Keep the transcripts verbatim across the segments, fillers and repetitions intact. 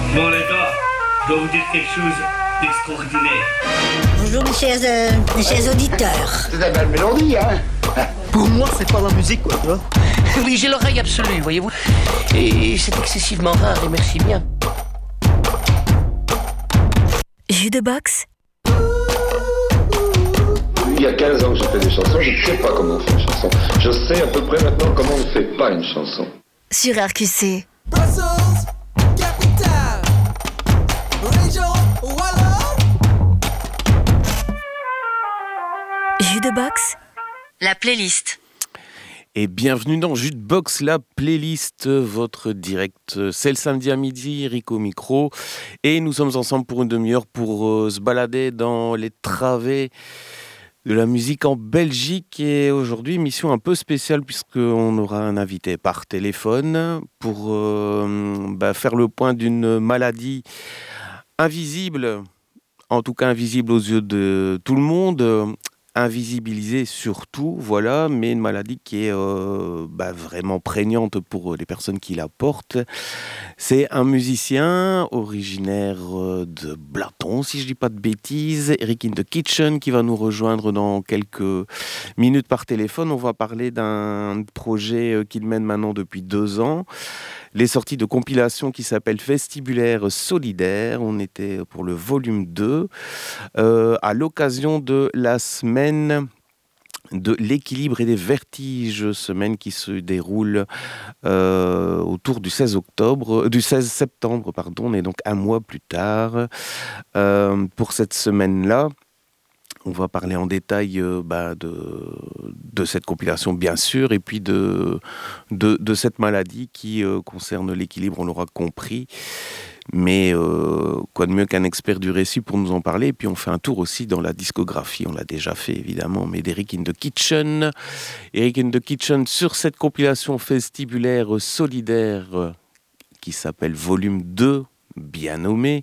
Bon les gars, je dois vous dire quelque chose d'extraordinaire. Bonjour mes chers, euh, mes chers auditeurs. C'est une belle mélodie, hein. Pour moi, c'est pas la musique, quoi, tu vois. Oui, j'ai l'oreille absolue, voyez-vous. Et c'est excessivement rare, et merci bien. Jus de boxe. Il y a quinze ans que je fais des chansons, je ne sais pas comment on fait une chanson. Je sais à peu près maintenant comment on ne fait pas une chanson. Sur R Q C. Brussels, capitale, région wallonne. Jus de boxe. La playlist. Et bienvenue dans Jus de boxe, la playlist, votre direct. C'est le samedi à midi, Rico au micro. Et nous sommes ensemble pour une demi-heure pour euh, se balader dans les travées de la musique en Belgique. Et aujourd'hui, émission un peu spéciale puisqu'on aura un invité par téléphone pour euh, bah, faire le point d'une maladie invisible, en tout cas invisible aux yeux de tout le monde, invisibilisée surtout, voilà, mais une maladie qui est euh, bah, vraiment prégnante pour les personnes qui la portent. C'est un musicien originaire de Blaton, si je ne dis pas de bêtises, Eric in the Kitchen, qui va nous rejoindre dans quelques minutes par téléphone. On va parler d'un projet qu'il mène maintenant depuis deux ans. Les sorties de compilation qui s'appelle Vestibulaire Solidaire. On était pour le volume deux, euh, à l'occasion de la semaine de l'équilibre et des vertiges, semaine qui se déroule euh, autour du seize octobre, du seize septembre, pardon. On est donc un mois plus tard. Euh, pour cette semaine-là, on va parler en détail euh, bah, de, de cette compilation, bien sûr, et puis de, de, de cette maladie qui euh, concerne l'équilibre, on l'aura compris. Mais euh, quoi de mieux qu'un expert du récit pour nous en parler. Et puis on fait un tour aussi dans la discographie, on l'a déjà fait évidemment, mais d'Eric in the Kitchen. Eric in the Kitchen sur cette compilation Vestibulaire Solidaire qui s'appelle Volume deux, bien nommé,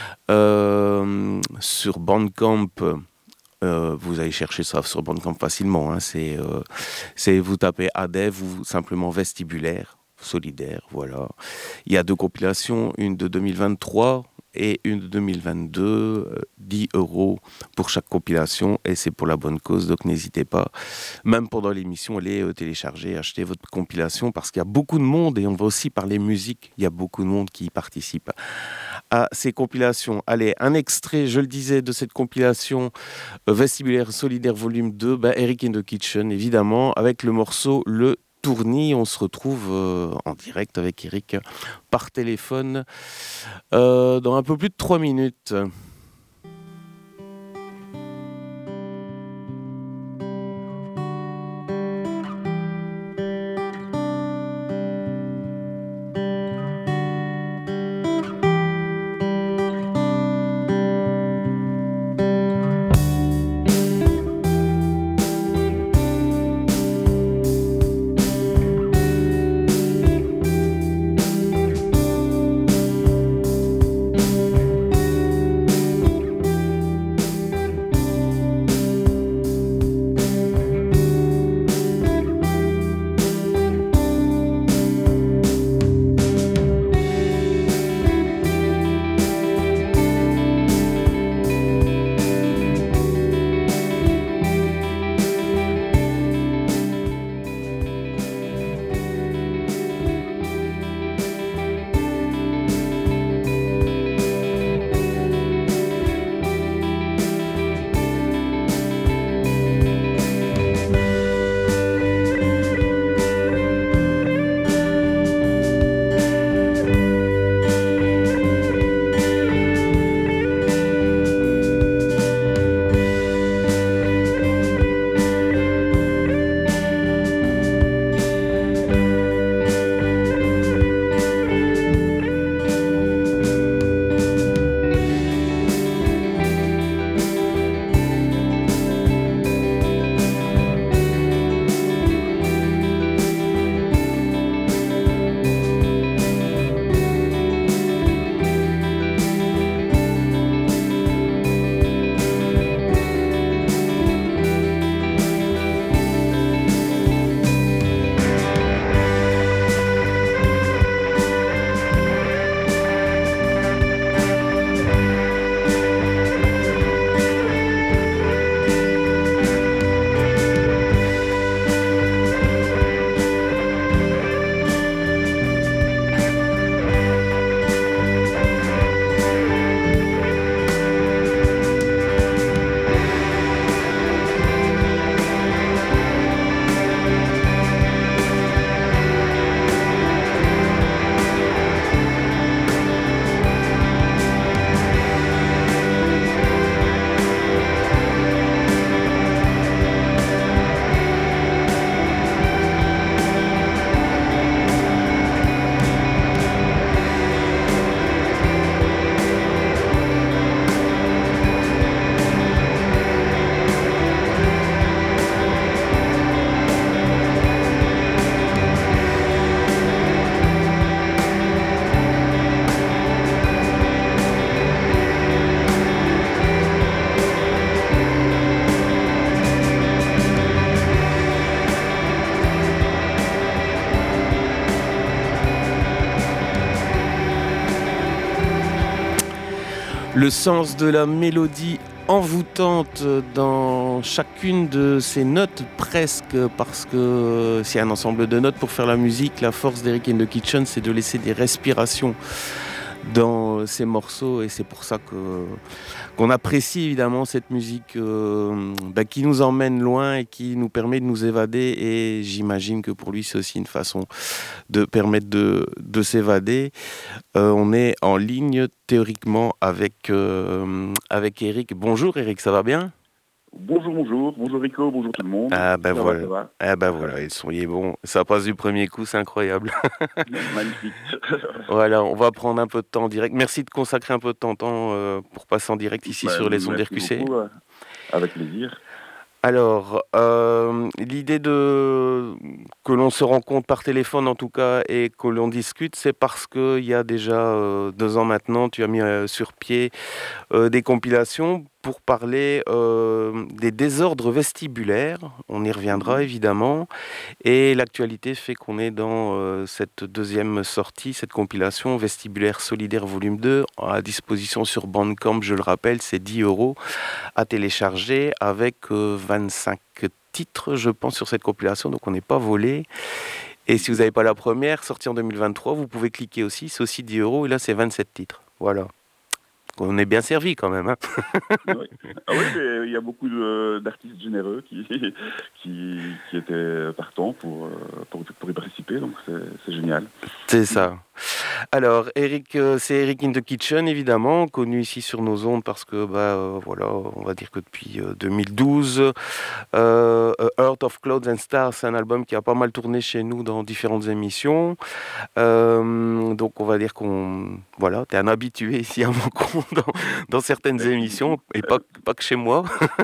euh, sur Bandcamp. Euh, vous allez chercher ça sur Bandcamp facilement, hein. c'est, euh, c'est vous tapez Adev ou simplement Vestibulaire Solidaire, voilà. Il y a deux compilations, une de deux mille vingt-trois et une de deux mille vingt-deux, euh, dix euros pour chaque compilation, et c'est pour la bonne cause, donc n'hésitez pas, même pendant l'émission, allez euh, télécharger, acheter votre compilation, parce qu'il y a beaucoup de monde, et on va aussi parler musique, il y a beaucoup de monde qui y participe à ces compilations. Allez, un extrait, je le disais, de cette compilation euh, Vestibulaire Solidaire Volume deux, bah, Eric in the Kitchen, évidemment, avec le morceau Le Tournis. On se retrouve euh, en direct avec Eric par téléphone euh, dans un peu plus de trois minutes. Le sens de la mélodie envoûtante dans chacune de ces notes presque, parce que c'est un ensemble de notes pour faire la musique. La force d'Eric in the Kitchen, c'est de laisser des respirations dans ces morceaux, et c'est pour ça que, qu'on apprécie évidemment cette musique euh, bah, qui nous emmène loin et qui nous permet de nous évader, et j'imagine que pour lui c'est aussi une façon de permettre de, de s'évader. Euh, on est en ligne théoriquement avec, euh, avec Eric. Bonjour Eric, ça va bien ? Bonjour, bonjour, bonjour Rico, bonjour tout le monde. Ah ben ça voilà, va, ça va. ah ben voilà, ils sont, il est bon, ça passe du premier coup, c'est incroyable. Magnifique. Voilà, on va prendre un peu de temps en direct. Merci de consacrer un peu de ton temps euh, pour passer en direct ici bah, sur les ondes R Q C. Beaucoup, euh, avec plaisir. Alors, euh, l'idée de que l'on se rencontre par téléphone en tout cas et que l'on discute, c'est parce qu'il y a déjà euh, deux ans maintenant, tu as mis euh, sur pied euh, des compilations pour parler euh, des désordres vestibulaires. On y reviendra évidemment. Et l'actualité fait qu'on est dans euh, cette deuxième sortie, cette compilation Vestibulaire Solidaire Volume deux, à disposition sur Bandcamp, je le rappelle, c'est dix euros à télécharger avec euh, vingt-cinq titres, je pense, sur cette compilation, donc on n'est pas volé. Et si vous n'avez pas la première, sortie en deux mille vingt-trois, vous pouvez cliquer aussi, c'est aussi dix euros, et là c'est vingt-sept titres. Voilà. On est bien servi quand même. Hein. Oui. Ah oui, mais il y a beaucoup de, d'artistes généreux qui, qui, qui étaient partants pour, pour, pour y participer, donc c'est, c'est génial. C'est ça. Alors, Eric, c'est Eric in the Kitchen, évidemment, connu ici sur nos ondes parce que, bah, euh, voilà, on va dire que depuis euh, deux mille douze, euh, Earth of Clouds and Stars, c'est un album qui a pas mal tourné chez nous dans différentes émissions. Euh, donc, on va dire qu'on, voilà, t'es un habitué ici à mon compte dans, dans certaines émissions, et pas, pas que chez moi.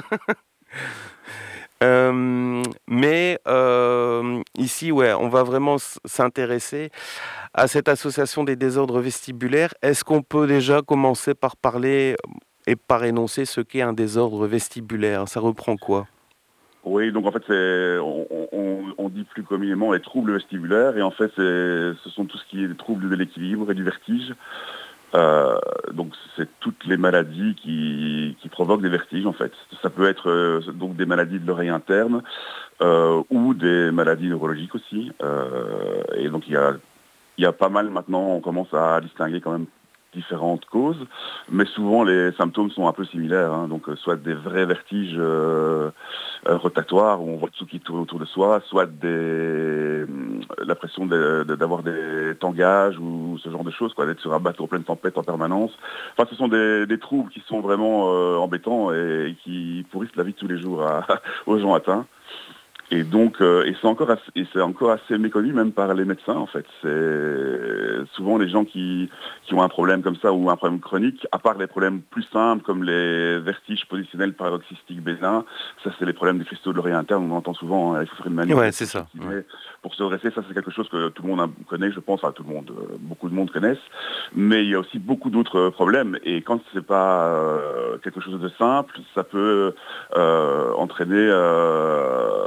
Euh, mais euh, ici, ouais, on va vraiment s'intéresser à cette association des désordres vestibulaires. Est-ce qu'on peut déjà commencer par parler et par énoncer ce qu'est un désordre vestibulaire ? Ça reprend quoi ? Oui, donc en fait, c'est, on, on, on dit plus communément les troubles vestibulaires, et en fait, c'est, ce sont tout ce qui est des troubles de l'équilibre et du vertige. Euh, donc c'est toutes les maladies qui, qui provoquent des vertiges en fait. Ça peut être euh, donc des maladies de l'oreille interne euh, ou des maladies neurologiques aussi. Euh, et donc il y a, il y a pas mal maintenant, on commence à distinguer quand même différentes causes, mais souvent les symptômes sont un peu similaires, hein, donc euh, soit des vrais vertiges euh, euh, rotatoires où on voit tout qui tourne autour de soi, soit des euh, l'impression de, de, d'avoir des tangages ou ce genre de choses, quoi, d'être sur un bateau en pleine tempête en permanence. Enfin, ce sont des, des troubles qui sont vraiment euh, embêtants et, et qui pourrissent la vie de tous les jours à, aux gens atteints. Et donc, euh, et c'est encore assez, et c'est encore assez méconnu même par les médecins en fait. C'est souvent les gens qui, qui ont un problème comme ça ou un problème chronique, à part les problèmes plus simples comme les vertiges positionnels paroxystiques bénins, ça c'est les problèmes des cristaux de l'oreille interne, on entend souvent, hein, il faut faire une manip. Ouais, c'est ça. Ouais. Pour se redresser, ça c'est quelque chose que tout le monde connaît, je pense, enfin tout le monde, euh, beaucoup de monde connaissent. Mais il y a aussi beaucoup d'autres problèmes, et quand c'est pas euh, quelque chose de simple, ça peut euh, entraîner euh,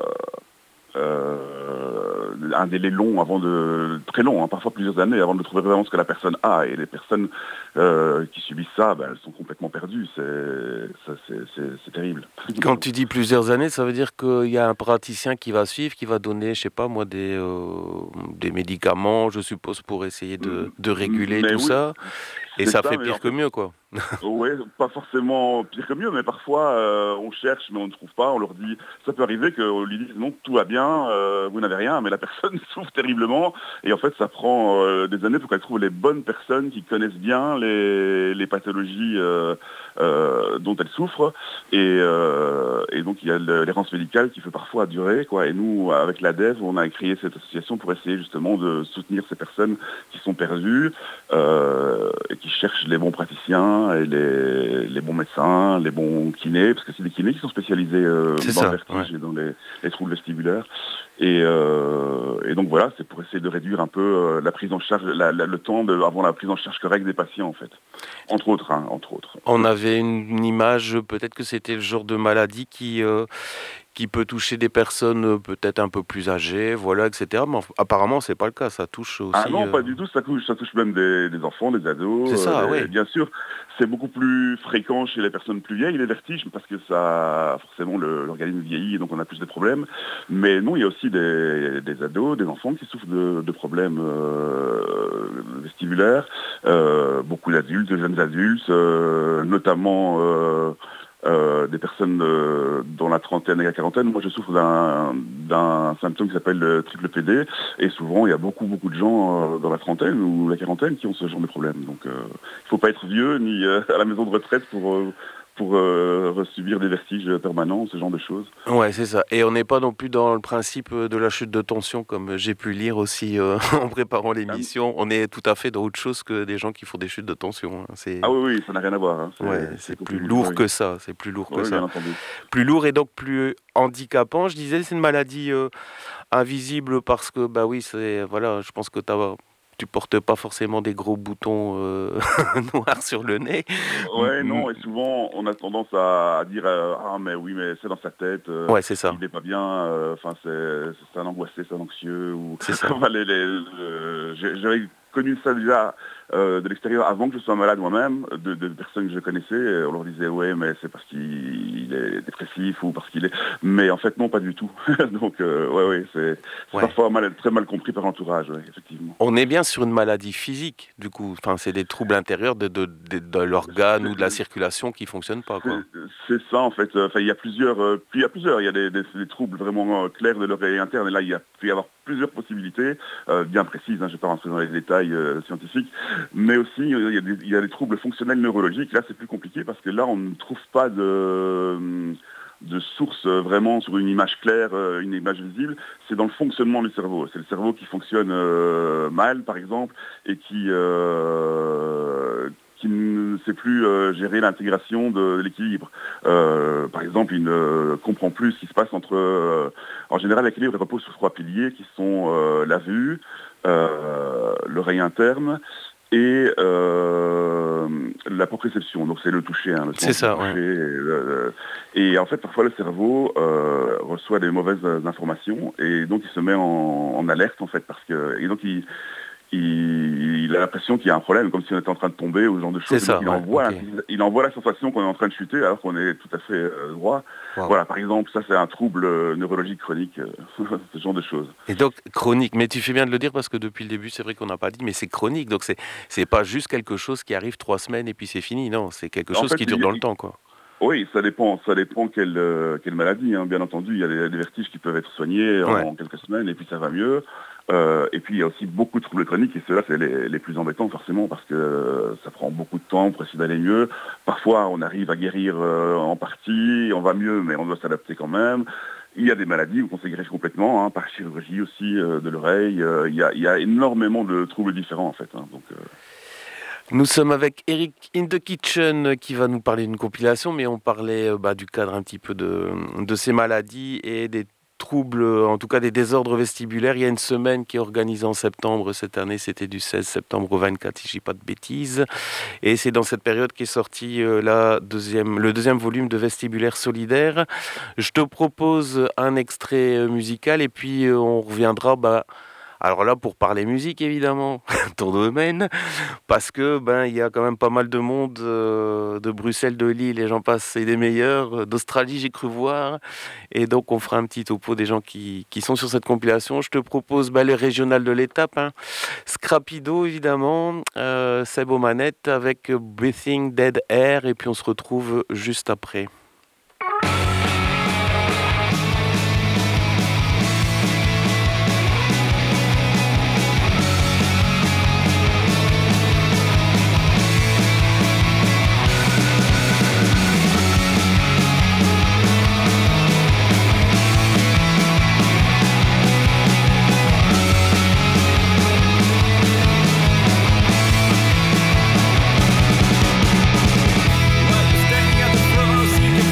Euh, un délai long avant de très long, hein, parfois plusieurs années avant de trouver vraiment ce que la personne a. Et les personnes euh, qui subissent ça, ben, elles sont complètement perdues. C'est, ça, c'est, c'est, c'est terrible. Quand tu dis plusieurs années, ça veut dire qu'il y a un praticien qui va suivre, qui va donner, je sais pas moi, des euh, des médicaments, je suppose, pour essayer de, de réguler mais tout oui. ça. Et c'est ça, ça fait pire que mieux, quoi. Oui, pas forcément pire que mieux, mais parfois euh, on cherche mais on ne trouve pas, on leur dit, ça peut arriver qu'on lui dise non, tout va bien, euh, vous n'avez rien, mais la personne souffre terriblement, et en fait ça prend euh, des années pour qu'elle trouve les bonnes personnes qui connaissent bien les, les pathologies euh, euh, dont elle souffre, et, euh, et donc il y a l'errance médicale qui fait parfois durer, quoi, et nous, avec l'A D E V, on a créé cette association pour essayer justement de soutenir ces personnes qui sont perdues, euh, et qui cherchent les bons praticiens, et les, les bons médecins, les bons kinés, parce que c'est des kinés qui sont spécialisés euh, dans ça, le vertige ouais. et dans les, les troubles vestibulaires. Et, euh, et donc voilà, c'est pour essayer de réduire un peu euh, la prise en charge, la, la, le temps de, avant la prise en charge correcte des patients en fait. Entre autres, hein, entre autres. On avait avait une, une image, peut-être que c'était le genre de maladie qui, euh, qui peut toucher des personnes euh, peut-être un peu plus âgées, voilà, et cetera. Mais apparemment, c'est pas le cas, ça touche aussi... Ah non, euh... pas du tout, ça touche, ça touche même des, des enfants, des ados. C'est ça, euh, oui. Bien sûr, c'est beaucoup plus fréquent chez les personnes plus vieilles, les vertiges, parce que ça, forcément, le, l'organisme vieillit, et donc on a plus de problèmes. Mais non, il y a aussi des, des ados, des enfants qui souffrent de, de problèmes euh, vestibulaires, euh, beaucoup d'adultes, de jeunes adultes, euh, notamment... Euh, Euh, des personnes euh, dans la trentaine et la quarantaine. Moi, je souffre d'un, d'un symptôme qui s'appelle le triple P D, et souvent, il y a beaucoup, beaucoup de gens euh, dans la trentaine ou la quarantaine qui ont ce genre de problème. Donc, euh, il ne faut pas être vieux ni euh, à la maison de retraite pour... Euh, pour euh, subir des vertiges permanents, ce genre de choses. Ouais, c'est ça. Et on n'est pas non plus dans le principe de la chute de tension, comme j'ai pu lire aussi euh, en préparant l'émission. On est tout à fait dans autre chose que des gens qui font des chutes de tension. Hein. C'est... Ah oui, oui, ça n'a rien à voir. Hein. C'est, ouais, c'est, c'est plus lourd que ça. C'est plus lourd que oui, ça. Bien entendu. Plus lourd et donc plus handicapant. Je disais, c'est une maladie euh, invisible parce que, bah oui, c'est, voilà, je pense que tu as... tu portes pas forcément des gros boutons euh, noirs sur le nez. Ouais, non, et souvent on a tendance à dire euh, ah mais oui mais c'est dans sa tête. Euh, ouais, c'est ça. Il n'est pas bien. Enfin euh, c'est, c'est un angoissé, c'est un anxieux ou. C'est ça. les, les, euh, j'avais connu ça déjà euh, de l'extérieur avant que je sois malade moi-même, de, de personnes que je connaissais. On leur disait ouais mais c'est parce qu'il est dépressif ou parce qu'il est. Mais en fait non, pas du tout. Donc euh, ouais ouais c'est, c'est ouais. parfois mal, très mal compris par l'entourage, ouais, effectivement. On est bien sur une maladie physique du coup. Enfin c'est des troubles intérieurs de, de, de, de l'organe ou de la circulation qui fonctionnent pas quoi. C'est, c'est ça en fait. Enfin il y a plusieurs. Euh, puis il y a plusieurs. Il y a des, des, des troubles vraiment euh, clairs de l'oreille interne et là il y a peut y avoir plusieurs possibilités euh, bien précises. Hein, je ne vais pas rentrer dans les détails euh, scientifiques, mais aussi il y, a des, il y a des troubles fonctionnels neurologiques. Là c'est plus compliqué parce que là on ne trouve pas de de source vraiment sur une image claire, une image visible, c'est dans le fonctionnement du cerveau. C'est le cerveau qui fonctionne euh, mal, par exemple, et qui, euh, qui ne sait plus euh, gérer l'intégration de l'équilibre. Euh, par exemple, il ne comprend plus ce qui se passe entre... Euh, en général, l'équilibre repose sur trois piliers qui sont euh, la vue, euh, l'oreille interne, et euh, la proprioception, donc c'est le toucher, hein, le c'est ça, toucher, ouais. et, euh, et en fait parfois le cerveau euh, reçoit des mauvaises informations et donc il se met en, en alerte en fait parce que et donc il Il, il a l'impression qu'il y a un problème, comme si on était en train de tomber ou ce genre de choses. C'est ça, il, ouais, envoie, okay. il, il envoie la sensation qu'on est en train de chuter alors qu'on est tout à fait euh, droit. Wow. Voilà, par exemple, ça c'est un trouble euh, neurologique chronique, euh, ce genre de choses. Et donc chronique, mais tu fais bien de le dire parce que depuis le début c'est vrai qu'on n'a pas dit, mais c'est chronique, donc c'est, c'est pas juste quelque chose qui arrive trois semaines et puis c'est fini, non, c'est quelque chose en fait, qui dure il, dans le temps quoi. Oui, ça dépend, ça dépend quelle, euh, quelle maladie, hein. Bien entendu, il y a des, des vertiges qui peuvent être soignés en, ouais. en quelques semaines et puis ça va mieux. Euh, et puis il y a aussi beaucoup de troubles chroniques et ceux-là c'est les, les plus embêtants forcément parce que euh, ça prend beaucoup de temps pour essayer d'aller mieux. Parfois on arrive à guérir euh, en partie, on va mieux mais on doit s'adapter quand même. Il y a des maladies où on s'est guéri complètement, hein, par chirurgie aussi euh, de l'oreille. Euh, il, y a, il y a énormément de troubles différents en fait. Hein, donc, euh... Nous sommes avec Eric in the Kitchen qui va nous parler d'une compilation, mais on parlait bah, du cadre un petit peu de, de ces maladies et des troubles, en tout cas des désordres vestibulaires. Il y a une semaine qui est organisée en septembre cette année, c'était du seize septembre au vingt-quatre, si je ne dis pas de bêtises. Et c'est dans cette période qu'est sorti euh, la deuxième, le deuxième volume de Vestibulaire solidaire. Je te propose un extrait musical et puis euh, on reviendra... Bah, alors là, pour parler musique, évidemment, ton domaine, parce que ben il y a quand même pas mal de monde euh, de Bruxelles, de Lille, et j'en passe, c'est des meilleurs. D'Australie, j'ai cru voir. Et donc, on fera un petit topo des gens qui, qui sont sur cette compilation. Je te propose ben, les régionales de l'étape. Hein. Scrapido, évidemment, euh, Seb aux manettes avec Breathing Dead Air, et puis on se retrouve juste après. Standing at the cross, you can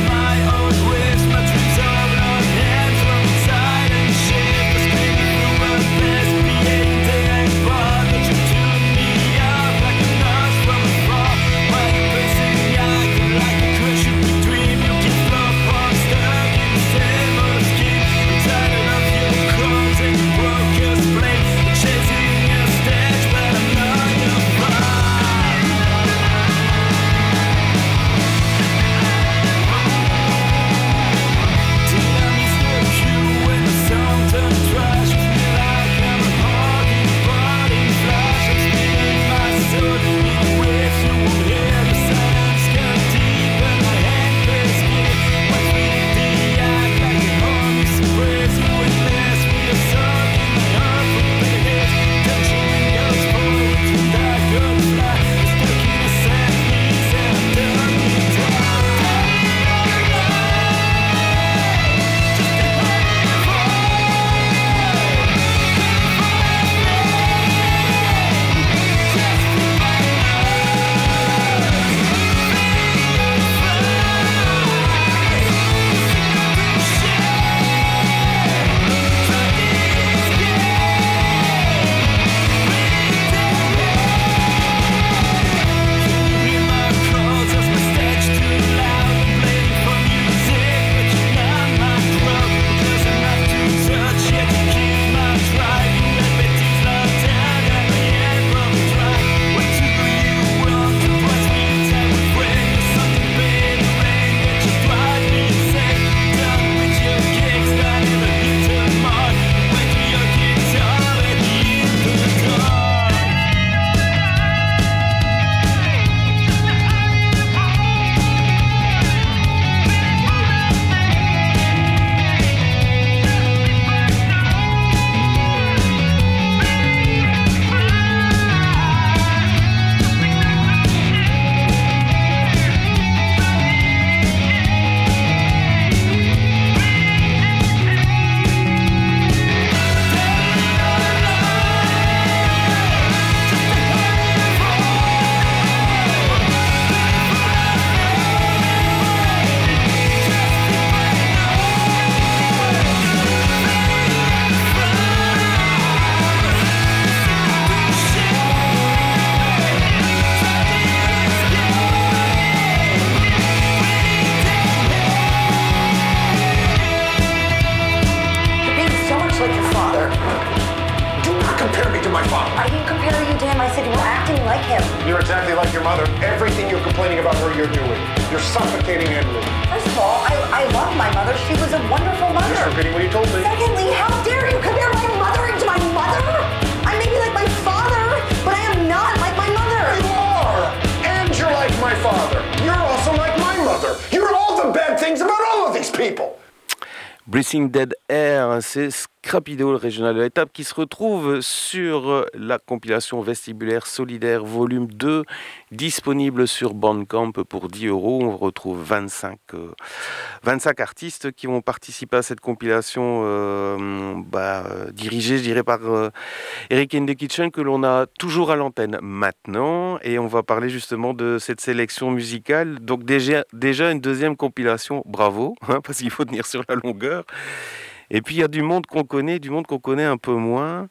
like him. You're exactly like your mother. Everything you're complaining about her, you're doing. You're suffocating Emily. First of all, I, I love my mother. She was a wonderful mother. Just repeating what you told me. Secondly, how dare you compare my mother to my mother? I may be like my father, but I am not like my mother. You are! And you're like my father. You're also like my mother. You're all the bad things about all of these people. Breathing Dead Air, c'est Scrapido, le régional de l'étape, qui se retrouve sur la compilation Vestibulaire Solidaire volume deux, disponible sur Bandcamp pour dix euros. On retrouve vingt-cinq, euh, vingt-cinq artistes qui vont participer à cette compilation euh, bah, dirigée, je dirais, par euh, Eric in the Kitchen, que l'on a toujours à l'antenne maintenant. Et on va parler justement de cette sélection musicale. Donc déjà, déjà une deuxième compilation, bravo, hein, parce qu'il faut tenir sur la longueur. Et puis il y a du monde qu'on connaît, du monde qu'on connaît un peu moins.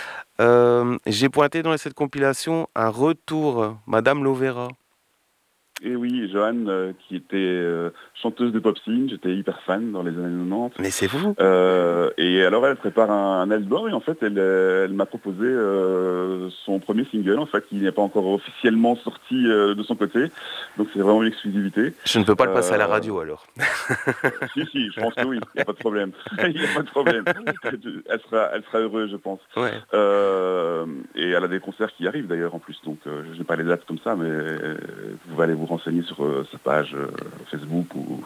Euh, j'ai pointé dans cette compilation un retour, Madame Lovera. Et oui, Joanne, euh, qui était euh, chanteuse de pop scene, j'étais hyper fan dans les années quatre-vingt-dix. Mais c'est vous euh, Et alors elle prépare un, un album et en fait elle, elle m'a proposé euh, son premier single, en fait, qui n'est pas encore officiellement sorti euh, de son côté. Donc c'est vraiment une exclusivité. Je ne peux pas le passer euh, à la radio alors. Si, si, je pense que oui, il n'y a pas de problème. Il n'y a pas de problème. Elle sera, elle sera heureuse, je pense. Ouais. Euh, et elle a des concerts qui arrivent d'ailleurs en plus, donc euh, je n'ai pas les dates comme ça, mais euh, vous pouvez aller vous renseigner sur euh, sa page euh, Facebook. Ou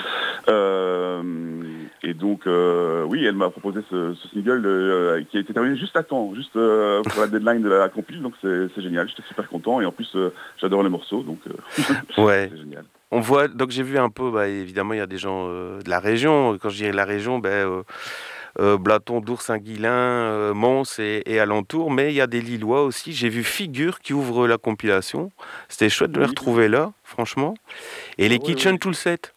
euh, et donc, euh, oui, elle m'a proposé ce, ce single euh, qui a été terminé juste à temps, juste euh, pour la deadline de la compil, donc c'est, c'est génial, j'étais super content, et en plus, euh, j'adore les morceaux, donc euh, ouais. C'est génial. On voit, donc j'ai vu un peu, bah, évidemment, il y a des gens euh, de la région. Quand je dirais la région, ben, euh, euh, Blaton, Dours, Saint-Guilain, euh, Mons et, et alentours, mais il y a des Lillois aussi. J'ai vu Figure qui ouvre la compilation. C'était chouette de les retrouver là, franchement. Et les oui, Kitchen oui. tout le set.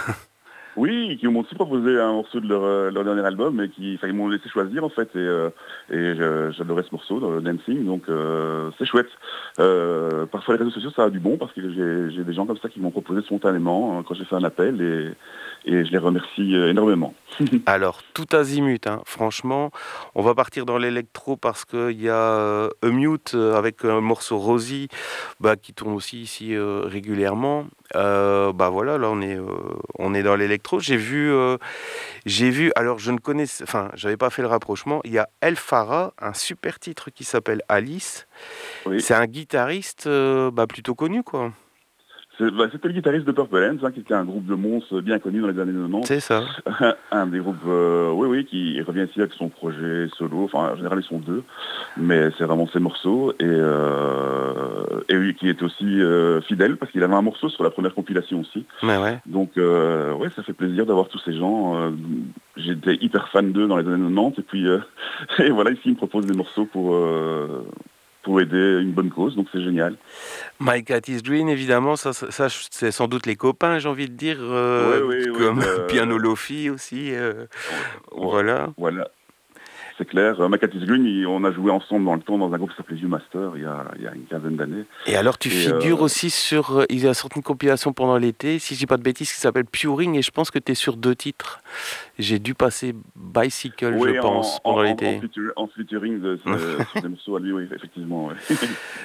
Oui, qui m'ont aussi proposé un morceau de leur, leur dernier album, et qui, enfin, ils m'ont laissé choisir en fait, et, euh, et je, j'adorais ce morceau, dans le Dancing, donc euh, c'est chouette. Euh, parfois les réseaux sociaux ça a du bon, parce que j'ai, j'ai des gens comme ça qui m'ont proposé spontanément hein, quand j'ai fait un appel, et, et je les remercie euh, énormément. Alors, tout azimut, hein. Franchement, on va partir dans l'électro parce qu'il y a euh, A Mute euh, avec un morceau Rosie bah, qui tourne aussi ici euh, régulièrement. Euh, bah voilà, là on est, euh, on est dans l'électro. J'ai vu, euh, j'ai vu, alors je ne connais, enfin, j'avais pas fait le rapprochement. Il y a El Farah, un super titre qui s'appelle Alice. Oui. C'est un guitariste euh, bah, plutôt connu, quoi. C'est, bah, c'était le guitariste de Purple Hands, hein, qui était un groupe de monstres bien connu dans les années quatre-vingt-dix. C'est ça. Un des groupes, euh, oui, oui, qui revient ici avec son projet solo. Enfin, en général, ils sont deux, mais c'est vraiment ses morceaux. Et, euh, et oui, qui est aussi euh, fidèle, parce qu'il avait un morceau sur la première compilation aussi. Mais ouais. Donc, euh, ouais, ça fait plaisir d'avoir tous ces gens. Euh, j'étais hyper fan d'eux dans les années quatre-vingt-dix, et puis, euh, et voilà, ici, ils me proposent des morceaux pour... Euh, pour aider une bonne cause, donc c'est génial. My Cat is Green, évidemment, ça, ça, ça c'est sans doute les copains, j'ai envie de dire, euh, oui, oui, comme oui, euh... Piano Lofi aussi, euh, voilà. Voilà, c'est clair. My Cat is Green, on a joué ensemble dans le temps dans un groupe qui s'appelait Viewmaster il y a, il y a une quinzaine d'années. Et alors tu et figures euh... aussi sur, il a sorti une compilation pendant l'été, si je dis pas de bêtises, qui s'appelle Puring, et je pense que tu es sur deux titres. J'ai dû passer Bicycle, oui, je pense, en, pendant en, l'été. En, feature, en featuring de, de, sur des morceaux à lui, oui, effectivement. Ouais.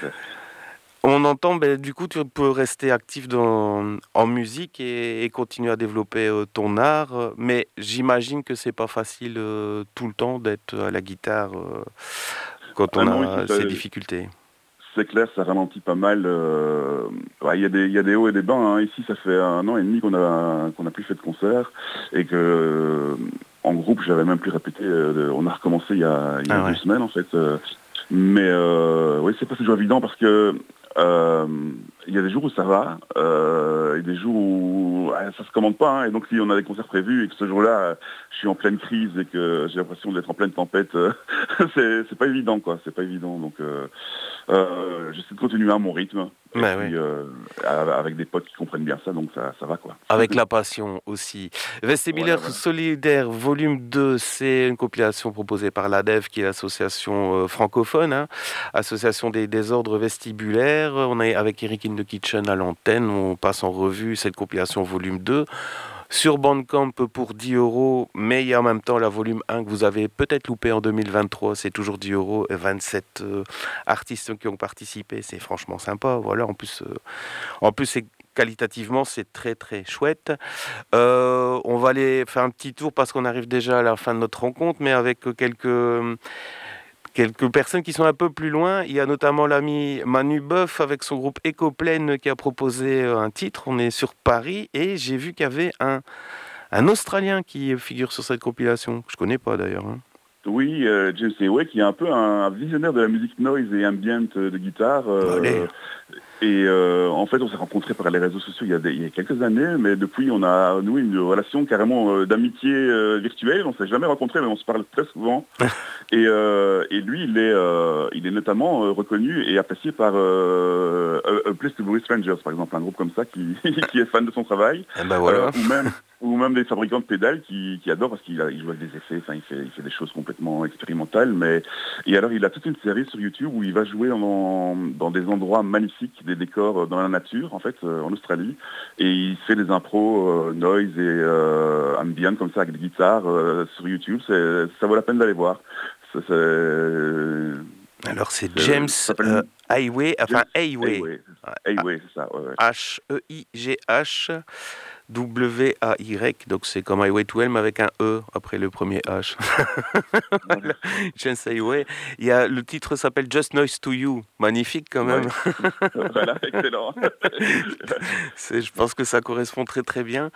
On entend, ben, du coup, tu peux rester actif dans, en musique et, et continuer à développer euh, ton art, mais j'imagine que c'est pas facile euh, tout le temps d'être à la guitare euh, quand on ah non, a oui, ces difficultés. C'est clair, ça ralentit pas mal. Euh, ouais, y a des, y a des hauts et des bas. Hein. Ici, ça fait un an et demi qu'on a qu'on a plus fait de concert, et que euh, en groupe, j'avais même plus répété. Euh, on a recommencé il y a, il y a ah deux ouais. semaines en fait. Euh, mais euh, oui, c'est pas toujours évident parce que il euh, y a des jours où ça va, euh, et des jours où ouais, ça se commande pas, hein, et donc si on a des concerts prévus et que ce jour-là je suis en pleine crise et que j'ai l'impression d'être en pleine tempête, euh, c'est, c'est pas évident quoi, c'est pas évident, donc euh, euh, j'essaie de continuer à mon rythme, et bah, puis, oui. euh, avec des potes qui comprennent bien ça, donc ça, ça va quoi. Avec la passion aussi. Vestibulaire voilà, voilà. Solidaire volume deux, c'est une compilation proposée par l'A D E V, qui est l'association euh, francophone, hein, association des désordres vestibulaires. On est avec Eric in the Kitchen à l'antenne, on passe en revue cette compilation volume deux. sur Bandcamp pour dix euros, mais il y a en même temps la volume un que vous avez peut-être loupé en deux mille vingt-trois, c'est toujours dix euros, et vingt-sept euh, artistes qui ont participé, c'est franchement sympa. Voilà, en plus, euh, en plus c'est qualitativement, c'est très très chouette. Euh, on va aller faire un petit tour parce qu'on arrive déjà à la fin de notre rencontre, mais avec quelques... Quelques personnes qui sont un peu plus loin. Il y a notamment l'ami Manu Boeuf avec son groupe Écoplaine qui a proposé un titre. On est sur Paris et j'ai vu qu'il y avait un, un Australien qui figure sur cette compilation. Je connais pas d'ailleurs. Hein. Oui, euh, James Hayway qui est un peu un visionnaire de la musique noise et ambient de guitare. Euh, et euh, en fait, on s'est rencontrés par les réseaux sociaux il y, a des, il y a quelques années, mais depuis, on a noué une relation carrément euh, d'amitié euh, virtuelle. On s'est jamais rencontrés, mais on se parle très souvent. et, euh, et lui, il est, euh, il est notamment euh, reconnu et apprécié par euh, A Place to Bury Strangers, par exemple, un groupe comme ça qui, qui est fan de son travail. Et ben voilà. euh, ou même ou même des fabricants de pédales qui, qui adorent parce qu'il a, il joue avec des effets, enfin, il, fait, il fait des choses complètement expérimentales. Mais et alors il a toute une série sur YouTube où il va jouer dans, dans des endroits magnifiques, des décors dans la nature en fait, euh, en Australie, et il fait des impros euh, noise et euh, ambient comme ça avec des guitares euh, sur YouTube. C'est, ça vaut la peine d'aller voir. C'est, c'est... Alors c'est James euh, Hayway, enfin Hayway. Hayway, Hayway, c'est ça. Ouais, ouais. H E I G H W A Y, donc c'est comme Highway to Hell mais avec un E après le premier H. Voilà. James Hayway. Il y a, le titre s'appelle Just Noise to You, magnifique quand même. Ouais. Voilà, excellent. c'est, je pense que ça correspond très très bien.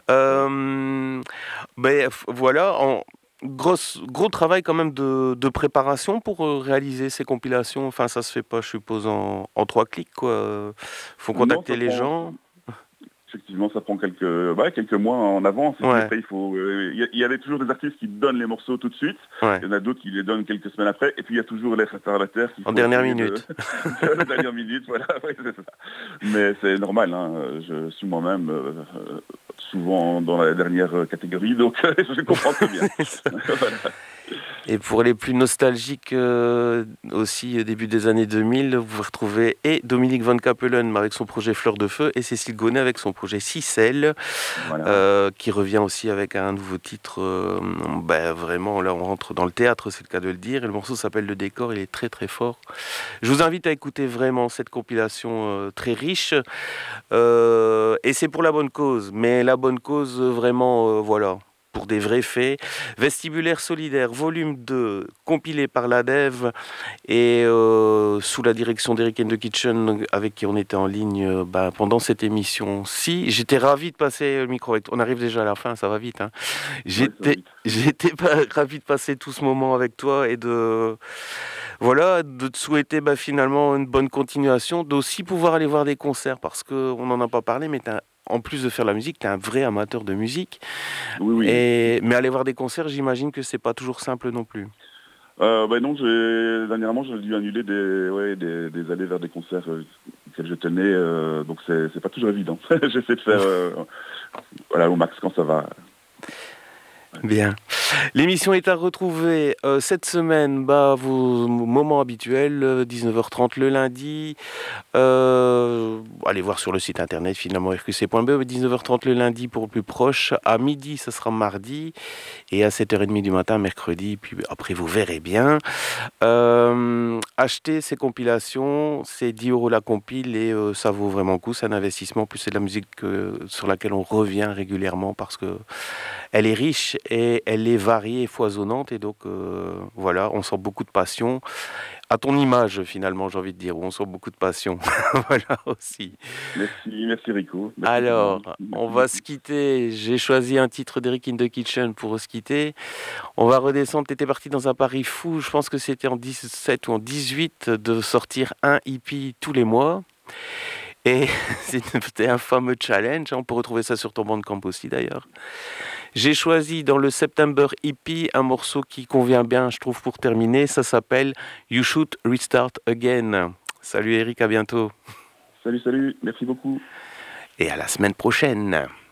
Euh, ben voilà, en, Grosse, gros travail quand même de, de préparation pour euh, réaliser ces compilations. Enfin, ça se fait pas, je suppose, en, en trois clics, quoi. Faut contacter non, les prend, gens. Effectivement, ça prend quelques, ouais, quelques mois en avance. Et ouais. Après, il faut, il euh, y, y avait toujours des artistes qui donnent les morceaux tout de suite. Ouais. Il y en a d'autres qui les donnent quelques semaines après. Et puis il y a toujours les retardataires qui en dernière minute. De... en dernière minute, voilà. Ouais, c'est ça. Mais c'est normal. Hein. Je suis moi-même euh, souvent dans la dernière catégorie, donc je comprends très bien. Voilà. Et pour les plus nostalgiques euh, aussi, euh, début des années deux mille, vous retrouvez et Dominique Van Capellen avec son projet Fleur de Feu et Cécile Gonnet avec son projet Cicelle, voilà. euh, qui revient aussi avec un nouveau titre. Euh, ben, vraiment, là on rentre dans le théâtre, c'est le cas de le dire. Et le morceau s'appelle Le Décor, il est très très fort. Je vous invite à écouter vraiment cette compilation euh, très riche. Euh, et c'est pour la bonne cause, mais la bonne cause vraiment, euh, voilà. Pour des vrais faits. Vestibulaire solidaire, volume deux, compilé par l'A D E V et euh, sous la direction d'Eric and the Kitchen, avec qui on était en ligne euh, bah, pendant cette émission-ci. J'étais ravi de passer le micro avec toi. On arrive déjà à la fin, ça va vite. Hein. J'étais, ouais, j'étais pas ravi de passer tout ce moment avec toi et de... Voilà, de te souhaiter bah, finalement une bonne continuation, d'aussi pouvoir aller voir des concerts, parce qu'on n'en a pas parlé, mais t'as en plus de faire la musique, tu es un vrai amateur de musique. Oui, oui. Et, mais aller voir des concerts, j'imagine que c'est pas toujours simple non plus. Euh, ben non, j'ai, dernièrement, j'ai dû annuler des, ouais, des, des allées vers des concerts euh, auxquels je tenais. Euh, donc c'est, c'est pas toujours évident. J'essaie de faire euh, voilà, au max quand ça va. Bien. L'émission est à retrouver euh, cette semaine, bah, vos moments habituels, dix-neuf heures trente le lundi. Euh, allez voir sur le site internet finalement r q c point b e, dix-neuf heures trente le lundi pour le plus proche. À midi, ce sera mardi. Et à sept heures trente du matin, mercredi. Puis après, vous verrez bien. Euh, achetez ces compilations, c'est dix euros la compile et euh, ça vaut vraiment le coup. C'est un investissement. En plus, c'est de la musique euh, sur laquelle on revient régulièrement parce que elle est riche et elle est variée et foisonnante. Et donc, euh, voilà, on sent beaucoup de passion. À ton image, finalement, j'ai envie de dire, où on sent beaucoup de passion. Voilà aussi. Merci, merci Rico. Merci. Alors, on va se quitter. J'ai choisi un titre d'Eric in the Kitchen pour se quitter. On va redescendre. Tu étais parti dans un pari fou, je pense que c'était en dix-sept ou en dix-huit, de sortir un hippie tous les mois. Et c'était un fameux challenge. On peut retrouver ça sur ton Bandcamp aussi, d'ailleurs. J'ai choisi dans le September E P un morceau qui convient bien, je trouve, pour terminer. Ça s'appelle You Should Restart Again. Salut Eric, à bientôt. Salut, salut, merci beaucoup. Et à la semaine prochaine.